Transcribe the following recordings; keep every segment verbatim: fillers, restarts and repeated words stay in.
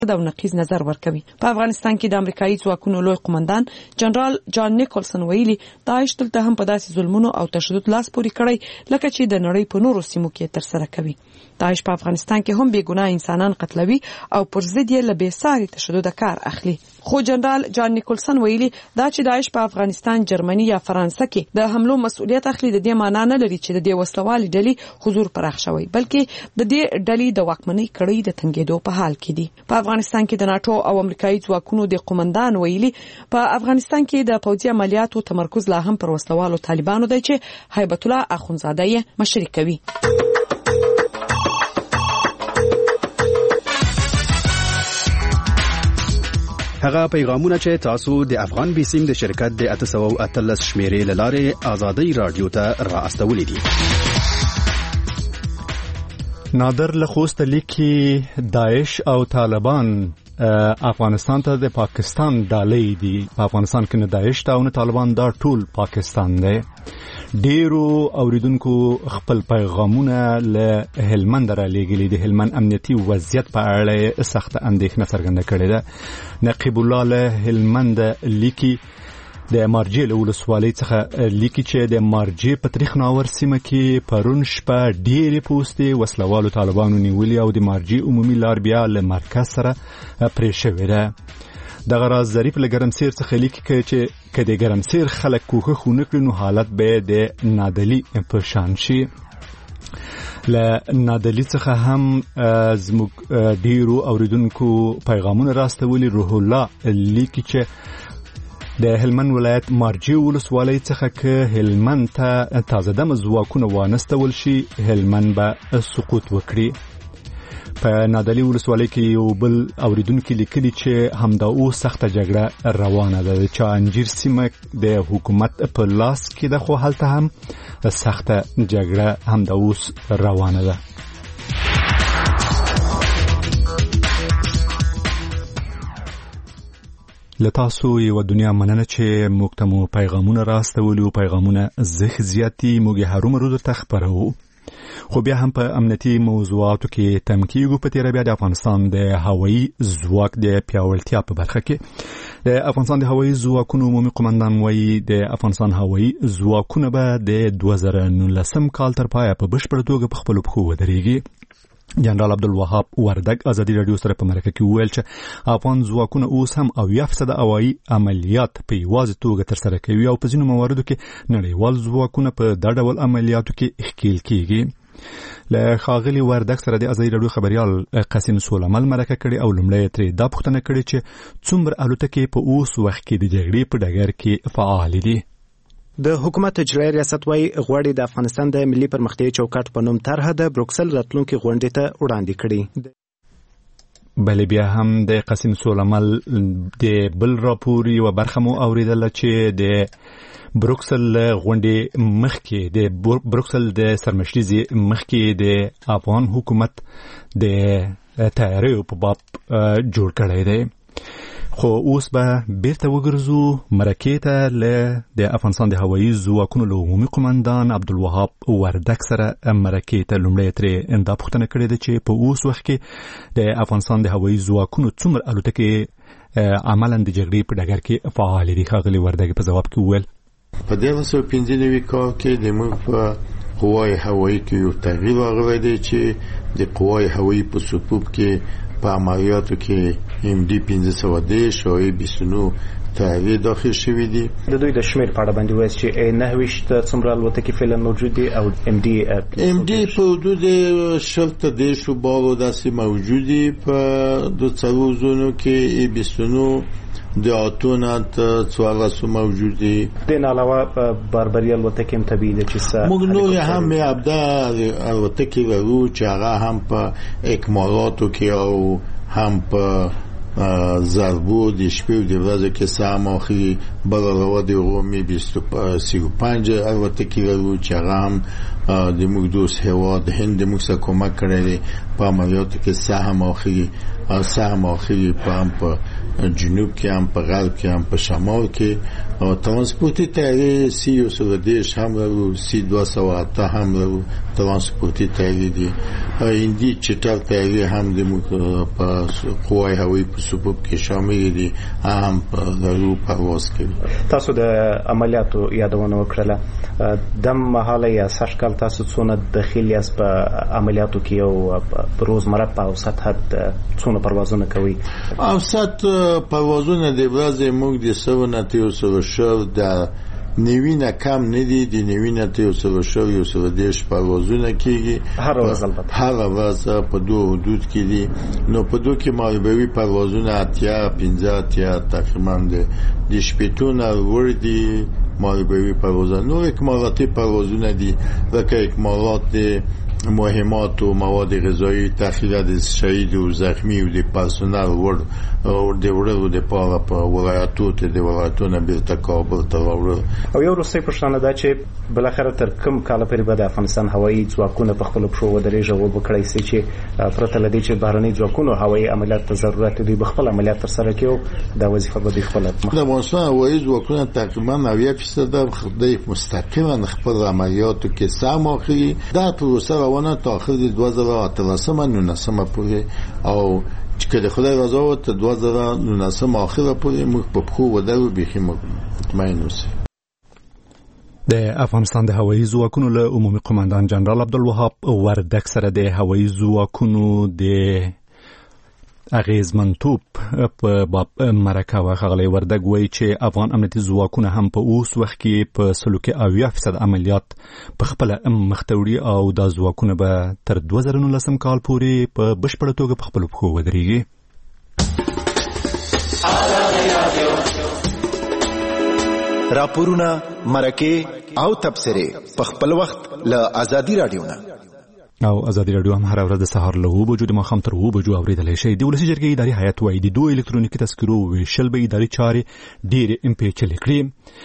د نقیض نظر ورکوي. په افغانستان کې د امریکایي ځواکونو لوی قومندان جنرال جان نیکولسن ویلي داعش تل هم په داسې ظلمونو او تشدد لاس پورې کړی لکه چې د نړۍ په نورو سیمو کې تر سره کوي. داعش په افغانستان کې هم بې ګناه انسانان قتلوي او پر ضد یې له بېساري تشدد کار اخلي. خو جنرال جان نیکولسن ویلي دا چې داعش په افغانستان، جرمني یا فرانسه کې د حملو مسؤلیت اخلي د دې معنی نه لري چې د دې وسلوالې ډلې حضور پراخ شوی، بلکې د دې ډلې د واکمنۍ کړۍ د تنګېدو په حال کې دي. په افغانستان کې د ناتو او امریکایي ځواکونو د قومندان ویلي په افغانستان کې د پوځي عملیاتو تمرکز لا هم پر وسلوالو طالبانو دی چې هیبت الله اخونزاده یې مشري کوي. هغه پیغامونه چې تاسو د افغان بیسیم د شرکت د اته سوه او اتلس شمیرې له لارې آزادۍ رادیو ته را استولې دي. نادر له خوست لیکي داعش او طالبان افغانستان ته د پاکستان ډالۍ دي. په افغانستان کې نه داعش ته او نه طالبان، دا ټول پاکستان دی. ډیرو اوریدونکو خپل پیغامونه له هلمند را لېږلي دي. هلمند امنیتي وضعیت په اړه سخت اندېښنه څرګنده کړې ده. نقیب الله له هلمند لیکي د مارجې له ولسوالۍ څخه لیکي چې د مارجې په تاریخ ناور سیمه کې پرون شپه ډېرې پوستې وسلوالو طالبانو نیولي او د مارجې عمومي لار بیا له مرکز سره پرې شوې ده. دغه راز ظریف له ګرمسیر څخه لیکي چې که د ګرمسیر خلک کوښښ ونه کړي نو حالت به د نادلي په شان شي. له نادلي څخه هم زموږ ډېرو اوریدونکو پیغامونه راستولي. روح الله لیکي چې د هلمند ولایت مارجې ولسوالۍ څخه که هلمند ته تازه دمه ځواکونه وانستول شي هلمند به سقوط وکړي. په نادلي ولسوالۍ کې یو بل اوریدونکي لیکلي چې همدا اوس سخته جګړه روانه ده. د چانجیر سیمه د حکومت په لاس کې ده، خو هلته هم سخته جګړه همدا اوس روانه ده. لتاسو یو دنیا مننه چې موږ ته مو پیغامونه راستولي او پیغامونه زخ زیاتی موږ هرومرو ته خبرو. خو بیا هم په امنیتي موضوعاتو کې تمکیږو. په تیره بیا د افغانستان د هوایي ځواک د پیاوړتیا په برخه کې د افغانستان د هوایي ځواکونو عمومي قومندان وایي د افغانستان هوایي ځواکونه به د دوه زره نولسم کال تر پایه په بشپړه توګه په خپلو پښو ودرېږي. جنرال عبدالوهاب وردګ ازادي رادیو سره په مرکه کې وویل چې افغان ځواکونه اوس هم اویا فیصده هوایي عملیات په یوازې توګه ترسره کوي او په ځینو مواردو کې نړیوال ځواکونه په دا ډول عملیاتو کې ښکیل کیږي. له ښاغلي وردګ سره د ازادي رادیو خبريال قاسم سولمل مرکه کړې او لومړی ترې دا پوښتنه کړې چې څومره الوتکې په اوس وخت کې د جګړې په ډګر کې فعال دي. د حکومت اجرایي ریاست وايي غواړي د افغانستان د ملي پرمختیايي چوکاټ په نوم طرحه د بروکسل راتلونکي غونډې ته وړاندې کړي. بل بیا هم د قاسم سولمل د بل راپور یو برخه مو اوریدله چې د بروکسل غونډې مخکې د بروکسل د سرمشريزي مخکې د افغان حکومت د تیاریو په باب جوړ کړی دی. خو اوس به بیرته وګرځو مرکې ته له د افغانستان د هوایي ځواکونو له عمومي قومندان عبدالوهاب وردګ سره مرکې ته لومړی ترې دا پوښتنه کړې ده چې په اوس وخت کې د افغانستان د هوایي ځواکونو څومره الوتکې عملاً د جګړې په ډګر کې فعال دي. ښاغلي وردګ په ځواب کې وویل په دغه سو پنځه نوي کال کې د موږ په قوای هوایي کې یو تغییر راغلی دی چې د قوای هوایي په صفوف کې په عملیاتو کې ام ډي پنځه سوه دېرش او ای بیست و نه تغییر داخل شوی دی. د دوی د شمیر په اړه باندې وایي چې نهه ویشت څومره الوتکې فعلا موجود دي او ام ډي ام ډي په حدود شل ته دېرش بارو داسې موجود دي په دوه څلور زونو کې. ای بیست و نه د اتونه ته څوارلس موجود دي. دین علاوه باربري الوتکې هم طبیعي ده چې څه موږ نور هم ابدا الوتکې لرو چې هغه هم په اکمالاتو کې او هم په ضربو د شپې او د ورځې کې ساماخي بلغه د رومي بیست و پنج الوتکې لرو چې هغه هم د موږ دوست هواد هند موږ سره کومک کړی په عملیاتو کې سهم اخري او سهم اخري په هم په جنوب کې هم په غرب کې هم په شمال کې او ترانسپورتي تیارې سی یو سوه دېرش هم لرو، سی دوه سوه اته هم لرو ترانسپورتي تیاری دي هندي چټل تیاری هم د په قوای هوایي په صفوف کې شامل دي هم په دغه پرواز کوي. تاسو د عملیاتو یادونه وکړه د مهاله یا سشکل تاسو څونه داخلي اس په عملیاتو کې او په روزمره په اوسط حد څونه پروازونه کوي؟ اوسط پروازونه د ورځې موږ د سونه تیو سره شو د نیوینه کم ندی دی نیوینه تیو سره شو یو سره دیش پروازونه کیږي هر ورځ البته هر ورځ په دوه حدود کې دي. نو په دوه کې مالبوي پروازونه اتیا پنځه اتیا تقریبا د شپېتونه ور دي مالبوي پروازونه. نو اکمالاتی پروازونه دي لکه اکمالات مهمات و مواد غذایی تخلیه د شهید و زخمی و د پرسونل ور او د ورو د پاره په ولایتو ته د ولایتونو بیرته کابل ته راوړل. او یو روسي پښتانه دا چې بلخره تر کوم کال پورې به د افغانستان هوایي ځواکونه په خپل پښو ودرېږي او وکړي چې پرته لدی چې بهرني ځواکونو هوایي عملیات ته ضرورت دي بخپل عملیات تر سره کوي دا وظیفه به د خپل د افغانستان هوایي ځواکونه تقریبا نوي فیصد خدای مستقیما خپل عملیاتو کې سم اخلي. دا پروسه روانه تا اخر د دوه زره و اتلسم نونسم پورې او چې د خدای رضا و ته دوه زره و نونسم اخر پورې موږ په خو ودرو بيخي مطمئن اوسئ. د افغانستان د هوایي ځواکونو له عمومي قومندان جنرال عبدالوهاب وردک سره د هوایي ځواکونو د اغیزمنتوب په باب مرکه واخغلی. وردک وایي چې افغان امنیتي ځواکونه هم په اوس وخت کې په سلوکي اویا فیصد عملیات په خپل مخته وړي او دا ځواکونه به تر دوه زره نولسم کال پورې په بشپړه توګه په خپلو پښو ودرېږي. راپورونه مرکه او تبصره په خپل وخت له ازادي رادیو نه او ازادي رادیو هم هر ورځ د سهار له اوه بجو د ماښام تر اوه بجو اورېدلی شئ. د ولسي جرګې اداري هیئت وایي د دوه الکترونیکي تذکرو ویشل به اداري چارې ډېرې امپېچلې کړي.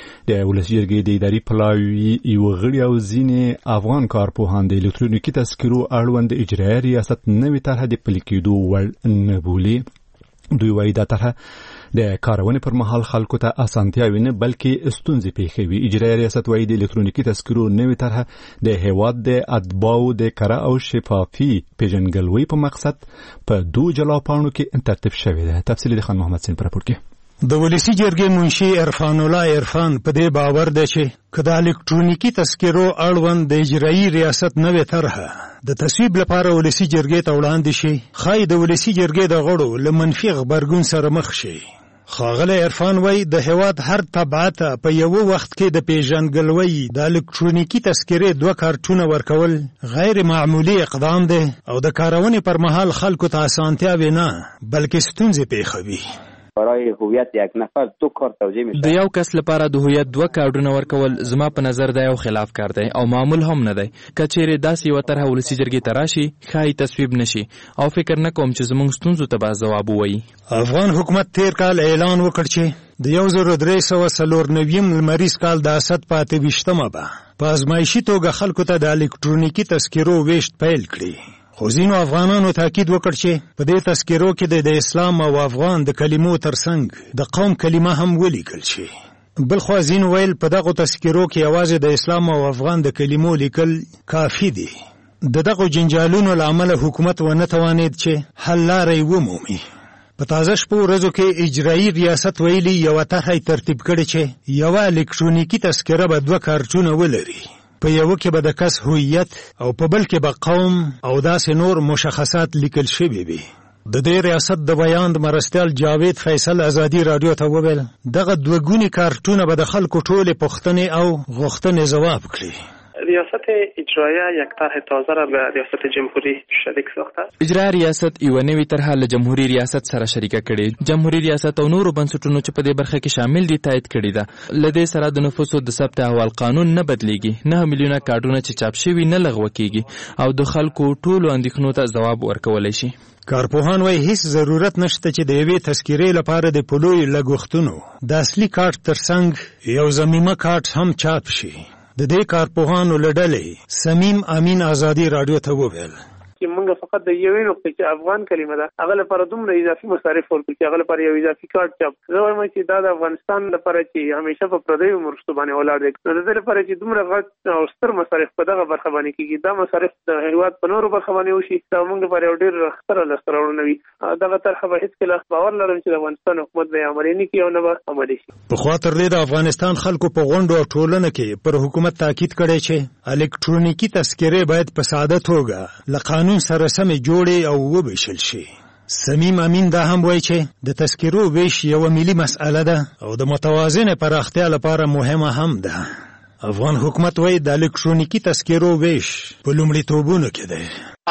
د ولسي جرګې د اداري پلاوي یوه غړي او ځینې افغان کارپوهان د الکترونیکي تذکرو اړوند اجرایي ریاست نوې طرحه د پلي کېدو وړ نه بولي. دوی وایي دا طرحه د کارونې پر مهال خلکو ته اسانتیاوې نه بلکې ستونزې پیښوي. اجرایي ریاست وایي د الکترونیکي تذکرو نوې طرحه د هیواد د اتباعو د کره او شفافي پیژنګلوۍ په مقصد په دوه جلا پاڼو کې ترتیب شوې ده. تفصیل د خان محمد سین پر راپور کې. د ولسی جرګې منشي عرفان الله عرفان په دې باور ده چې کله الکترونیکي تذکرو اړوند د اجرایي ریاست نوې طرحه د تصویب لپاره ولسی جرګې ته وړاندې شي خای د ولسی جرګې د غړو له منفي خبرګون سره مخ شي. خاغله عرفان وای د هواد هر تبعات په یو وخت کې د پیژنګلوي د الکترونیکي تذکرې دوه کارتونه ورکول غیر معمولی اقدام ده او د کارونې پر مهال خلکو ته اسانتیا نه بلکې ستونزې پیښوي. برای هویت یک نفر دو کارت توزیع میشه. د یو کس لپاره د هویت دوه کارتونه ورکول زما په نظر دا یو خلاف کار دی او معمول هم نه دی. کچېره داسې یو طرح ولسی جرګې ته راشي خای تصویب نشي او فکر نه کوم چې زموږ ستونزو ته به ځواب وایي. افغان حکومت تیر کال اعلان وکړ چې د یو زر درې سوه څلور نویم لمریز کال د اسد په اته ویشتمه به په ازمایشي توګه خلکو ته د الکترونیکي تذکرو ویشت پیل کړي. خو ځینو افغانانو تاکید وکړ چې په دې تذکرو کې د اسلام او افغان د کلمو ترڅنګ د قوم کلمه هم ولیکل شي. بل خو ځینو ویل په دغه تذکرو کې یوازې د اسلام او افغان د کلمو لیکل کافي دي. د دغه جنجالونو له امله حکومت ونه توانید چې حل لارې ومومي. په تازه شپو ورځو کې اجرایي ریاست ویلي یوه طرحه ترتیب کړې چې یوه الکترونیکي تذکره به دوه کارتونه ولري. په یو کې به د کس هویت او په بل کې به قوم او داسې نور مشخصات لیکل شوي وي. د دې ریاست د بیان د مرستیال جاوید فیصل ازادي رادیو ته وویل دغه دوه ګوني کارتونه به د خلکو ټولې پوښتنې او غوښتنې ځواب کړي. ریاست اجرایه یک طرح تازه را به ریاست جمهوری شریک ساخته. اجرایي ریاست یو نوې طرحه له جمهوریت ریاست سره شریکه کړي. جمهوریت ریاست او نورو بنسټونو چې په دې برخه کې شامل دي تایید کړي ده. لدې سره د نفوسو د ثبت احوال قانون نه بدلیږي. نه میلیونه کارډونه چې چاپ شوي نه لغوه کیږي او د خلکو ټولو اندېښنو ته ځواب ورکولی شي. کارپوهان وایي هیڅ ضرورت نشته چې د یوې تذکرې لپاره د پلوي لګښتونو د اصلي کارت ترڅنګ یو ضمیمه کارت هم چاپ شي. د دې کارپوهانو له ډلې سمیم امین ازادي رادیو ته وویل چې موږ فقط د یوې نقطې چې افغان کلمه ده هغه لپاره دومره اضافي مصارف ورکړي چې هغه لپاره یو اضافي کارت چاپ زه وایم چې دا د افغانستان لپاره چې همیشه په پردیو مرستو باندې ولاړ دی نو د دې لپاره چې دومره غټ او ستر مصارف په دغه برخه باندې کیږي دا مصارف د هیواد په نورو برخه باندې وشي دا موږ لپاره یو ډېر ستر لاسته راوړنه وي دغه طرحه به هیڅکله باور لرم چې د افغانستان حکومت به عملي نه کړي او نه به عملي شي. پخوا تر دې د افغانستان خلکو په غونډو او ټولنه کې پر حکومت تاکید کړی چې الکترونیکي تذکرې باید په ساده توګه له قانون سره سمې جوړې او وویشل شي. سمیم امین دا هم وایي چې د تذکرو ویش یوه ملي مسئله ده او د متوازنې پراختیا لپاره مهمه هم ده. افغان حکومت وایي د الکترونیکي تذکرو ویش په لومړیتوبونو کې دی.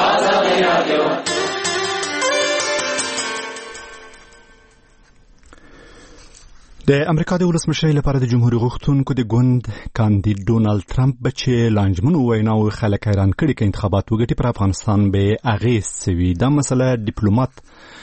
د امریکا د ولسمشر لپاره د جمهوریت غوښتونکو د ګوند کاندید ډونالد ترامپ به چې لانجمنو ویناو خلک حیران کړي چې انتخابات وګټي پر افغانستان به اغیز سوي. دا مسله ډیپلوماټ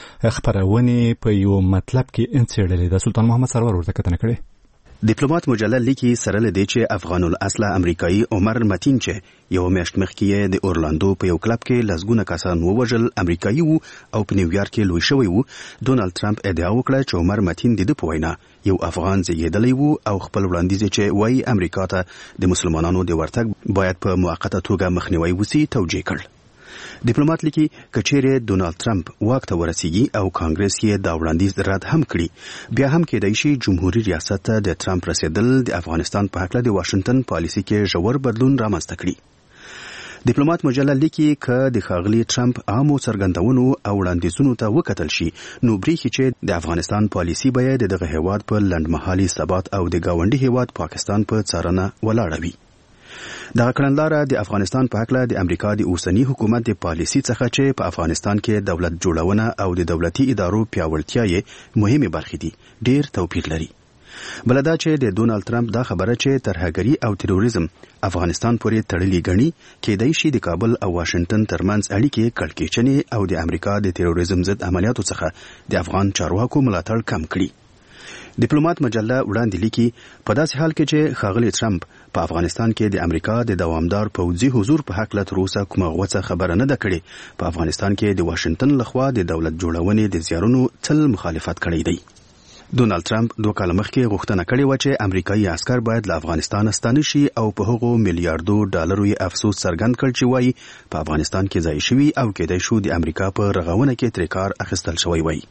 خبرونه په یو مطلب کې انڅېړلې ده. سلطان محمد سرور ورته کتنه کړې. ډیپلوماټ مجله لیکي سره لدی چې افغان الاصل امریکایي عمر متین چې یو میاشت مخکې د اورلاندو په یو کلب کې لزګونه کسان ووژل امریکایي وو او په نیویارک کې لوی شوی وو. ډونالد ترامپ ادعا وکړه چې عمر متین د په وینا یو افغان زیږیدلی وو او خپل وړاندیز چې وایي امریکا ته د مسلمانانو د ورتګ باید په موقته توګه مخنیوي وسی توجیه کړ. ډیپلوماټ لیکي کچېره ډونالد ترامپ واک ته ورسیږي او کانګرس یې دا وړاندیز رد هم کړي بیا هم کېدای شي جمهوریت ریاست ته د ترامپ رسیدل د افغانستان په حق له د واشنگټن پالیسي کې ژور بدلون رامنځته کړي. ډیپلوماټ مجله لیکي ک د خاغلی ترامپ عامو څرګندونو او وړاندیزونو ته وکتل شي نو بریخي چې د افغانستان پالیسي باید دغه هیواد په لنډمهالي ثبات او د گاونډي هیواد پاکستان په څارنه ولاړ وي. دا کړنلاره د افغانستان په حق له د امریکا د اوسنی حکومت د پالیسي څخه چې په افغانستان کې دولت جوړونه او د دولتي ادارو پیاوړتیا یې مهمه برخې دي ډیر توپیر لري. بلدا چې د ډونالد ترامپ دا خبره چې ترهګری او تروریزم افغانستان پورې تړلې غني کېدای شي د کابل او واشنگټن ترمنځ اړیکې کړکېچنې او د امریکا د تروریزم ضد عملیاتو څخه د افغان چارواکو ملاتړ کم کړي. ډیپلوماټ مجله وړاندې لیکي په داسې حال کې چې خاغلی ترامپ په افغانستان کې د امریکا د دوامدار پوځي حضور په حق له تر اوسه کومه غوڅه خبره نه ده کړې. په افغانستان کې د واشنگټن لخوا د دولت جوړونې د زیارونو تل مخالفت کړی دی. ډونالد ترامپ دوه کال مخکې غوښتنه کړې و چې امریکایي عسكر باید له افغانستان ستانه شي او په هغو میلیارډو ډالرو یې افسوس څرګند کړ چې وایي په افغانستان کې ځای شوي او کېدای شو د امریکا په رغونه کې ترې کار اخیستل شوی وای.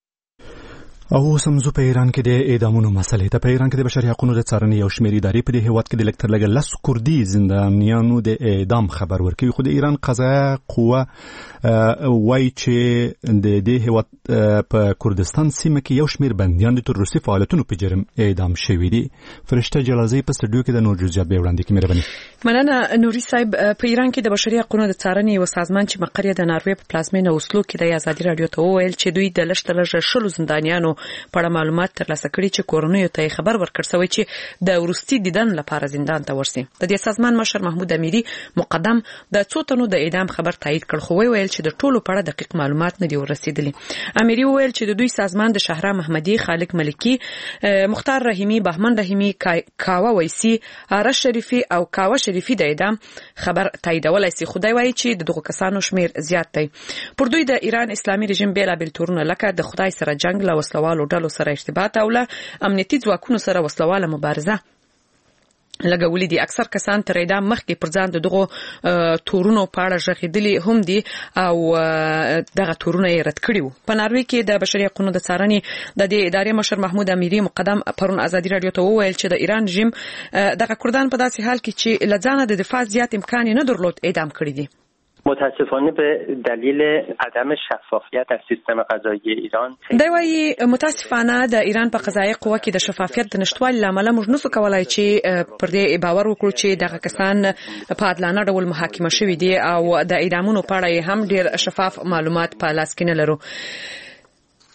او سمزو په ایران کې د اعدامونو مسلې ته په ایران کې د بشري حقوقو د څارنې یو شمېر ادارې په دې هیواد کې د لکتر لګ لس کردي زندانیانو د اعدام خبر ورکوي خو د ایران قضایه قوه وایي چې د دې هیواد په کردستان سیمه کې یو شمېر بندیان د تروریستي فعالیتونو په جرم اعدام شوي دي. فرشته جلازی په سټډیو کې د نور جزئیات به وړاندې کوي. مهرباني. مننه نوري صاحب. په ایران کې د بشري حقوقو د څارنې یو سازمان چې مقر یې د ناروې په پلازمینه اوسلو کې د ازادي رادیو ته وویل چې دوی د لشت لږه شلو زندانیانو په اړه معلومات ترلاسه کړي چې کورنیو ته خبر ورکړ شوی چې د ورستي دیدن لپاره زندان ته ورسي. د دې سازمان مشر محمود امیری مقدم د څو تنو د اعدام خبر تایید کړ خو ویل چې د ټولو په اړه دقیق معلومات نه دي ورسېدلي. امیری ویل چې د دوی سازمان د شهرام محمدي، خالق ملکی، مختار رحیمی، بهمن رحیمی، کاوه ویسی، آرش شریفی او کاوه شریفی د اعدام خبر تاییدولای سي. خدای وایي چې دغه کسانو شمیر زیات دی. پر دوی د ایران اسلامي رژیم بیلابل تورونه لکه د خدای سره جنگ، له وسلوالو ډلو سره ارتباط او له امنیتي ځواکونو سره وسلواله مبارزه لګولې دي. اکثر کسان تر اعدام مخکې پر ځان دغه تورونو په اړه ژغېدلي هم دي او دغه تورونه یې رد کړي وو. په ناروې کې د بشري حقوقو د څارنې د دې ادارې مشر محمود امیری مقدم پرون ازادي رادیو ته وویل چې د ایران رژیم دغه کردان په داسې حال کې چې لځانه د دفاع زیات امکان نه درلود اعدام کړي دي. متاسفانه به دلیل عدم شفافیت در سیستم قضایی ایران دی وايي متاسفانه د ایران په قضایي قوه کې د شفافیت د نشټوالي لامل موږ نسو کولای چې پر دې باور وکړو چې دغه کسان په عادلانه ډول محاکمه شوي دي او د اعدامونو په اړه هم ډیر شفاف معلومات په لاس کې نه لرو.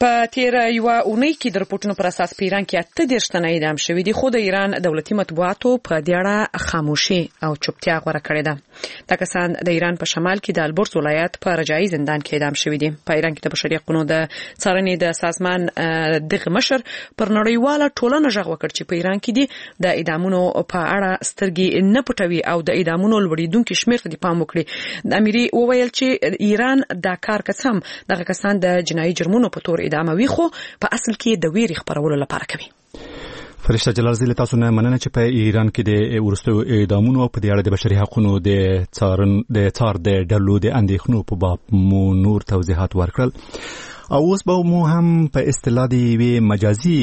په تیر یو اونۍ کې د رپورټونو پر اساس په ایران کې اته دېرش تنه اعدام شوي دي، خو د ایران دولتي مطبوعاتو په دې اړه خاموشي او چوپتیا غوره کړې ده. دا کسان د ایران په شمال کې د البرز ولایت په رجایي زندان کې اعدام شوي دي. په ایران کې د بشري حقوقو د څارنې د سازمان دغه مشر پر نړیواله ټولنه غږ وکړ چې په ایران کې دي د اعدامونو په اړه سترګې نه پټوي او د اعدامونو لوړیدونکو شمېر ته پام وکړي. د اميري وویل چې ایران دا کار کوم دغه کسان د جنایي جرمونو په تور اعداموي، خو په اصل کې د ویرې خپرولو لپاره کوي. فرشته جلال زیل تاسو نه مننه چې په ایران کې د ورستو اعدامونو په دې اړه د بشري حقوقو د څارن د څار د ډلو د اندېښنو په باب مو نور توضیحات ورکړل. او اوس به مو هم په اصطلاح دی وی مجازي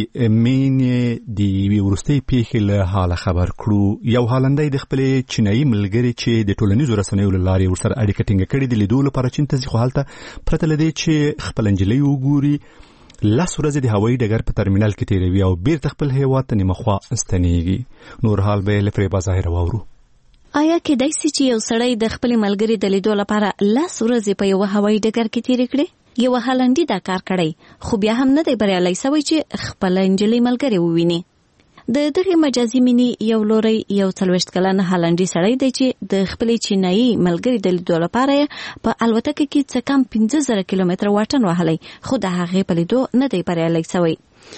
مینې دی وی ورستي پیښې له حاله خبر کړو. یو هالندای د خپل چینایي ملګری چې د ټولنیزو رسنیو لارې ورسره اړیکه ټینګه کړې د لیدو لپاره چین ته ځي، خو هلته پرته لدی چې خپل انجلۍ وګوري لاس ورځې د هوایي ډګر په ترمینل کې تیروي او بیرته خپل هیواد ته نیمه خوا ستنېږي. نور حال به له فریبا ظاهر واورو. آیا کېدای شي چې یو سړی د خپل ملګری د لیدو لپاره لاس ورځې په یو هوایي ډګر کې تیر کړي؟ یو هالندي دا کار کړی، خو بیا هم نه دی بریالی سوی چې خپل انجلۍ ملګری وویني. د دغه مجازي مینې یو لوري یو څلوېښت کلن هالندي سړی دی چې د خپل چینایي ملګری د لیدو لپاره په الوتکه کې څه کم پنځه زره کیلومتره واټن وهلی، خو د هغې په لیدو نه دی بریالی سوی.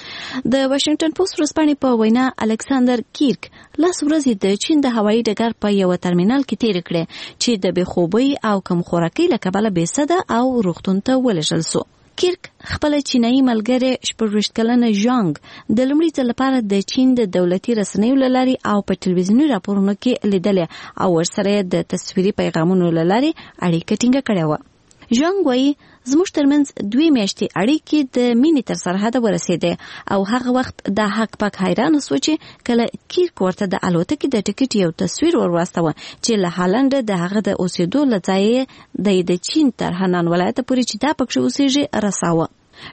د واشنگټن پوسټ ورځپاڼې په وینا الکساندر کیرک لاس ورځې د چین د هوایي ډګر په یو ترمینل کې تیر کړې چې د بې خوبۍ او کم خوراکۍ له کبله بې سده او روغتون ته ولېږل سو. کیرک خپل چینایي ملګری شپږویشت کلنه ژانګ د لومړي ځل لپاره د چین د دولتي رسنیو له لارې او په ټلویزیوني راپورونو کې لیدلې او ورسره د تصویري پیغامونو له لارې اړیکه ټینګه کړې وه. ژانګ وایي زموږ ترمنځ دوی میاشتې اړیکې د مینې تر سرحده ورسېدې او هغه وخت دا حق پاک حیران سو چې کله کیرک ورته د الوتکې د ټکټ یو تصویر ورواستوه چې له هالند د هغه د اوسېدو له ځایه د چین تر هنان ولایت پورې چې دا پکښې اوسېږي رساوه.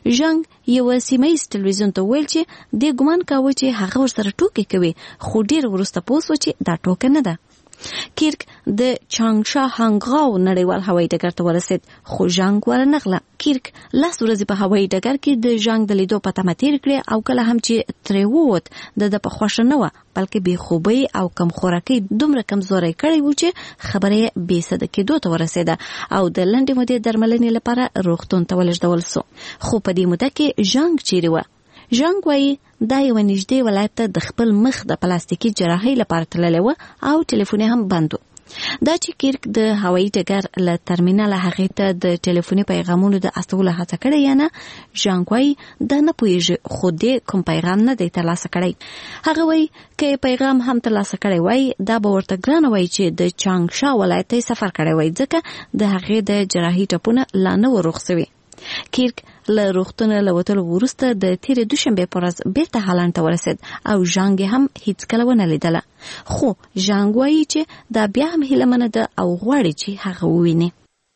ژانګ یو سیمایي ټلویزیون ته ویل چې د ګمان کاوه چې هغه ورسره ټوکې کوي، خو ډیر وروسته پوه سو چې دا ټوکه نه ده. کیرک د چانګشا هانګاو نړیوال هوایي ډګر ته ورسېد، خو ژانګ ورنغله. کیرک لاس ورځې په هوایي ډګر کې د ژانګ د لیدو په تمه تیر کړې او کله هم چې ترې ووت د ده په خوښه نه وه، بلکې بې خوبۍ او کم خوراکۍ دومره کمزوری کړی و چې خبره یې بې سده کېدو ته ورسېده او د لنډې مودې درملنې لپاره روغتون ته ولېږدول سو. خو په دې موده کې ژانګ چیرې وه؟ ژانګ وایي دا یو نږدې ولایت ته د خپل مخ د پلاستیکي جراحۍ لپاره تللی و او ټلیفون هم بند و. دا چې کیرک د هوایي ډګر له ترمینله هغې ته د ټلیفوني پیغامونو د استولو هڅه کړې یا نه، ژانګ وایي دا نه پوهېږي، خو دې کوم پیغام نه دی ترلاسه کړی. هغه وایي که یې پیغام هم ترلاسه کړی وای دا به ورته ګرانه وای چې د چانګشا ولایت ته سفر کړی وای، ځکه د هغې د جراحي ټپونه لا نه وروغ سوي. کیرک له روغتونه له وتلو وروسته د تیرې دوشنبې په ورځ بیرته هالند ته ورسېد او ژانګ هم هیڅکله ونه لیدله، خو ژانګ وایي چې دا بیا هم هیلهمنه ده او غواړي چې هغه وویني.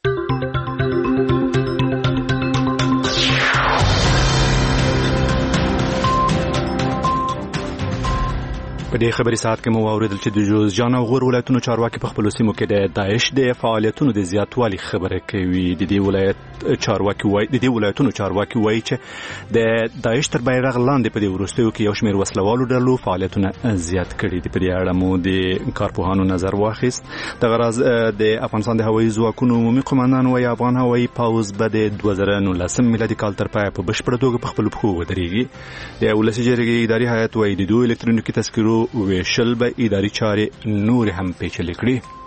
په دې خبري ساعت کې مو واوریدل چې د جوزجان او غور ولایتونو چارواکي په خپل سیمو کې د داعش د فعالیتونو د زیاتوالي خبره کوي. د دې ولایت چارواکي وایي د دې ولایتونو چارواکي وایي چې د داعش تر بیرغ لاندې په دې وروستیو کې یو شمېر وسلوالو ډلو فعالیتونه زیات کړي دي. په دې اړه مو د کارپوهانو نظر واخیست. د غرض د افغانستان د هوایي ځواکونو عمومي قوماندان وایي افغان هوایي پوځ به د دوه زره نولسم میلادي کال تر پایه په بشپړه توګه په خپلو پښو ودرېږي. د ولسي جرګې اداري هیئت وایي د دوه الکترونیکي تذکرو ویشل به اداري چارې نور هم پیچلې کړي.